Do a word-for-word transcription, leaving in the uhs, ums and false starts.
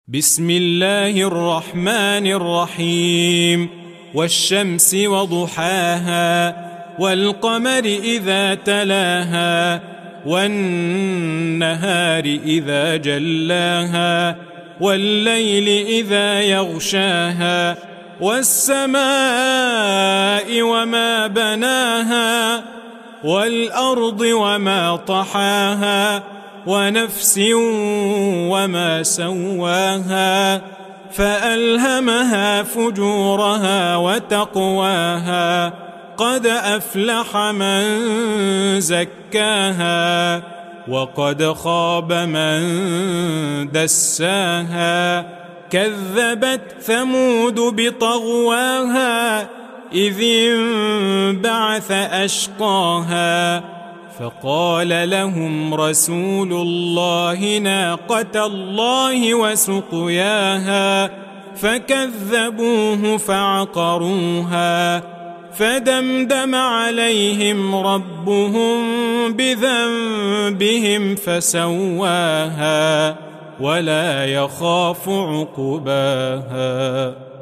بسم الله الرحمن الرحيم والشمس وضحاها والقمر إذا تلاها والنهار إذا جلاها والليل إذا يغشاها والسماء وما بناها والأرض وما طحاها ونفس وما سواها فألهمها فجورها وتقواها قد أفلح من زكاها وقد خاب من دساها كذبت ثمود بطغواها إذ انبعث أشقاها فقال لهم رسول الله ناقة الله وسقياها فكذبوه فعقروها فدمدم عليهم ربهم بذنبهم فسواها ولا يخاف عقباها.